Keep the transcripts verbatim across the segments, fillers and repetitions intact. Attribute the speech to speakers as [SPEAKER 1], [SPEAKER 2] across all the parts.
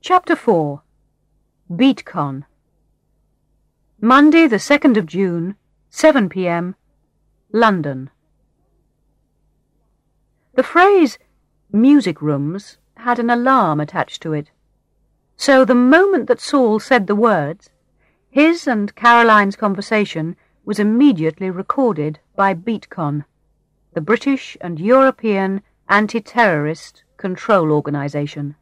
[SPEAKER 1] Chapter four. BeatCon. Monday the second of June, seven p m, London. The phrase music rooms had an alarm attached to it, so the moment that Saul said the words, his and Caroline's conversation was immediately recorded by BeatCon, the British and European Anti-Terrorist Control Organisation.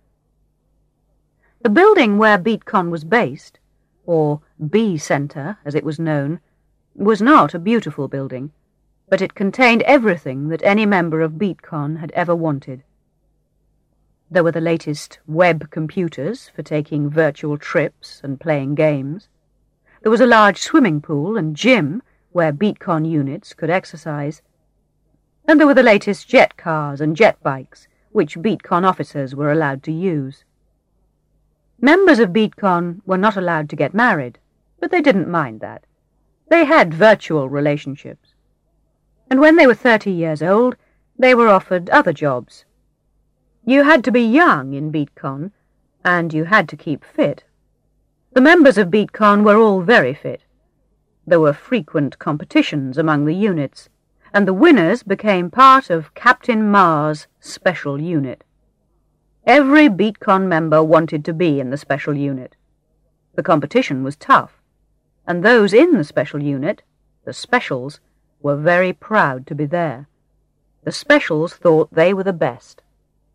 [SPEAKER 1] The building where BeatCon was based, or B Centre as it was known, was not a beautiful building, but it contained everything that any member of BeatCon had ever wanted. There were the latest web computers for taking virtual trips and playing games. There was a large swimming pool and gym where BeatCon units could exercise. And there were the latest jet cars and jet bikes, which BeatCon officers were allowed to use. Members of BeatCon were not allowed to get married, but they didn't mind that. They had virtual relationships. And when they were thirty years old, they were offered other jobs. You had to be young in BeatCon, and you had to keep fit. The members of BeatCon were all very fit. There were frequent competitions among the units, and the winners became part of Captain Mars' special unit. Every BeatCon member wanted to be in the special unit. The competition was tough, and those in the special unit, the specials, were very proud to be there. The specials thought they were the best.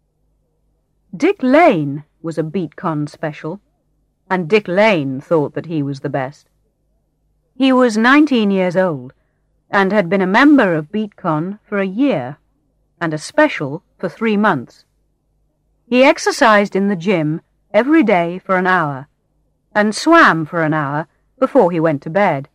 [SPEAKER 1] Dick Lane was a BeatCon special, and Dick Lane thought that he was the best. He was nineteen years old, and had been a member of BeatCon for a year, and a special for three months. He exercised in the gym every day for an hour, and swam for an hour before he went to bed.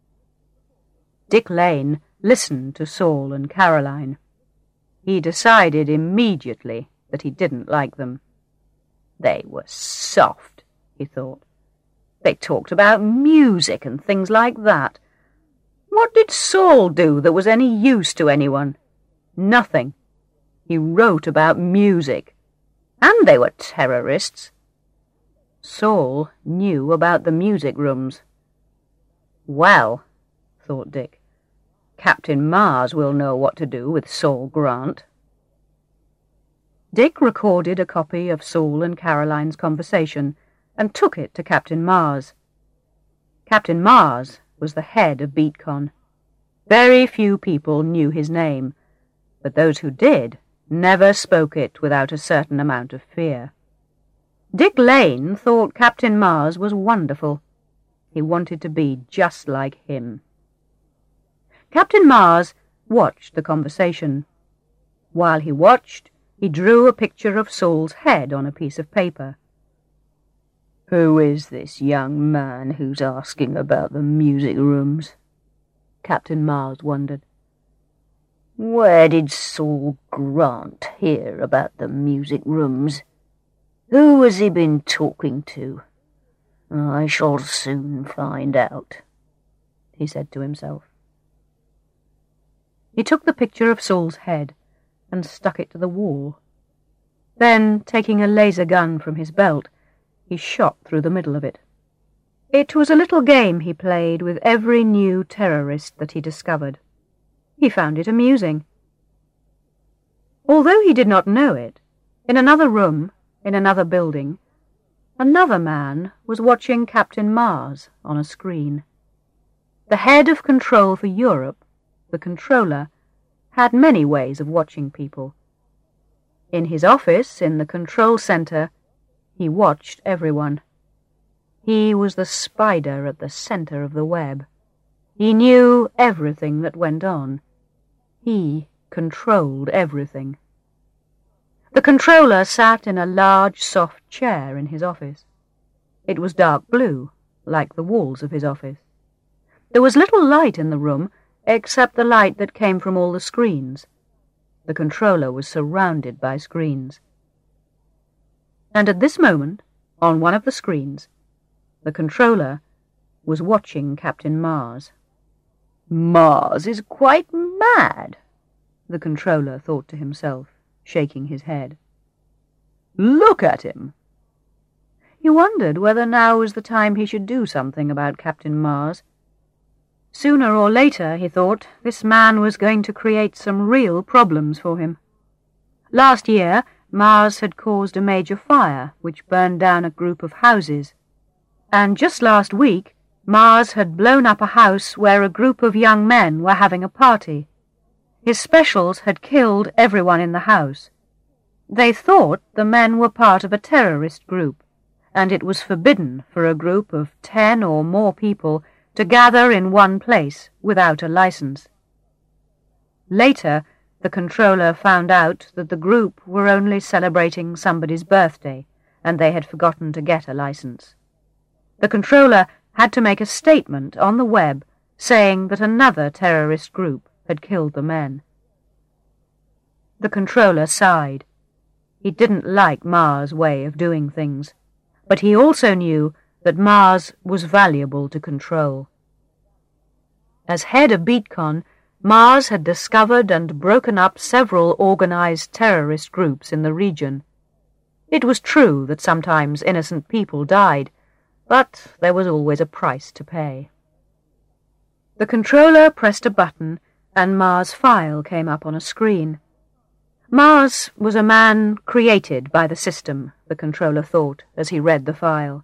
[SPEAKER 1] Dick Lane listened to Saul and Caroline. He decided immediately that he didn't like them. They were soft, he thought. They talked about music and things like that. What did Saul do that was any use to anyone? Nothing. He wrote about music. And they were terrorists. Saul knew about the music rooms. Well, thought Dick, Captain Mars will know what to do with Saul Grant. Dick recorded a copy of Saul and Caroline's conversation and took it to Captain Mars. Captain Mars was the head of BeatCon. Very few people knew his name, but those who did never spoke it without a certain amount of fear. Dick Lane thought Captain Mars was wonderful. He wanted to be just like him. Captain Mars watched the conversation. While he watched, he drew a picture of Saul's head on a piece of paper. "Who is this young man who's asking about the music rooms?" Captain Mars wondered. "Where did Saul Grant hear about the music rooms? Who has he been talking to? I shall soon find out," he said to himself. He took the picture of Saul's head and stuck it to the wall. Then, taking a laser gun from his belt, he shot through the middle of it. It was a little game he played with every new terrorist that he discovered. He found it amusing. Although he did not know it, in another room, in another building, another man was watching Captain Mars on a screen. The head of control for Europe, the controller, had many ways of watching people. In his office, in the control center, he watched everyone. He was the spider at the center of the web. He knew everything that went on. He controlled everything. The controller sat in a large, soft chair in his office. It was dark blue, like the walls of his office. There was little light in the room, except the light that came from all the screens. The controller was surrounded by screens. And at this moment, on one of the screens, the controller was watching Captain Mars. "Mars is quite mad," the controller thought to himself, shaking his head. "Look at him." He wondered whether now was the time he should do something about Captain Mars. Sooner or later, he thought, this man was going to create some real problems for him. Last year, Mars had caused a major fire which burned down a group of houses. And just last week, Mars had blown up a house where a group of young men were having a party. His specials had killed everyone in the house. They thought the men were part of a terrorist group, and it was forbidden for a group of ten or more people to gather in one place without a license. Later, the controller found out that the group were only celebrating somebody's birthday, and they had forgotten to get a license. The controller had to make a statement on the web saying that another terrorist group had killed the men. The controller sighed. He didn't like Mars' way of doing things, but he also knew that Mars was valuable to control. As head of Beatcon, Mars had discovered and broken up several organized terrorist groups in the region. It was true that sometimes innocent people died, but there was always a price to pay. The controller pressed a button, and Mars' file came up on a screen. Mars was a man created by the system, the controller thought as he read the file.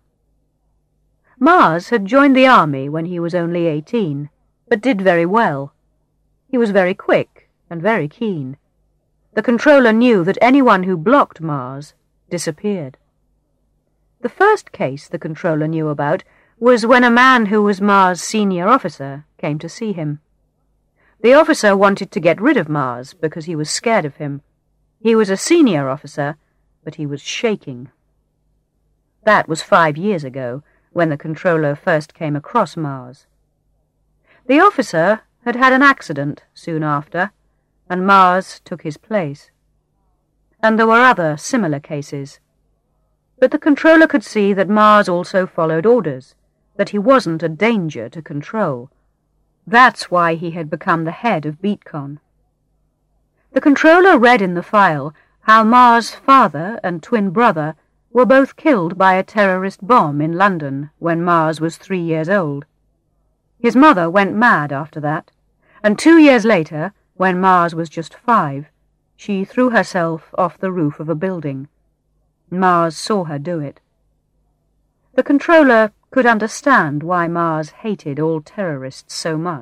[SPEAKER 1] Mars had joined the army when he was only eighteen, but did very well. He was very quick and very keen. The controller knew that anyone who blocked Mars disappeared. The first case the controller knew about was when a man who was Mars' senior officer came to see him. The officer wanted to get rid of Mars because he was scared of him. He was a senior officer, but he was shaking. That was five years ago, when the controller first came across Mars. The officer had had an accident soon after, and Mars took his place. And there were other similar cases. But the controller could see that Mars also followed orders, that he wasn't a danger to control. That's why he had become the head of Beatcon. The controller read in the file how Mars' father and twin brother were both killed by a terrorist bomb in London when Mars was three years old. His mother went mad after that, and two years later, when Mars was just five, she threw herself off the roof of a building. Mars saw her do it. The controller could understand why Mars hated all terrorists so much.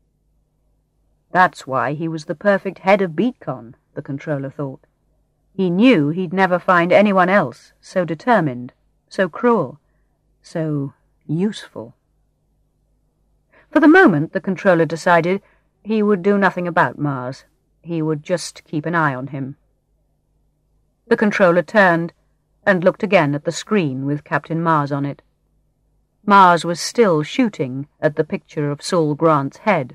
[SPEAKER 1] That's why he was the perfect head of Beatcon, the controller thought. He knew he'd never find anyone else so determined, so cruel, so useful. For the moment, the controller decided he would do nothing about Mars. He would just keep an eye on him. The controller turned and looked again at the screen with Captain Mars on it. Mars was still shooting at the picture of Saul Grant's head.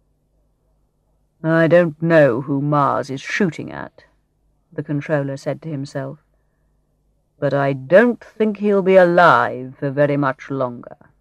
[SPEAKER 1] "I don't know who Mars is shooting at," the controller said to himself, "but I don't think he'll be alive for very much longer."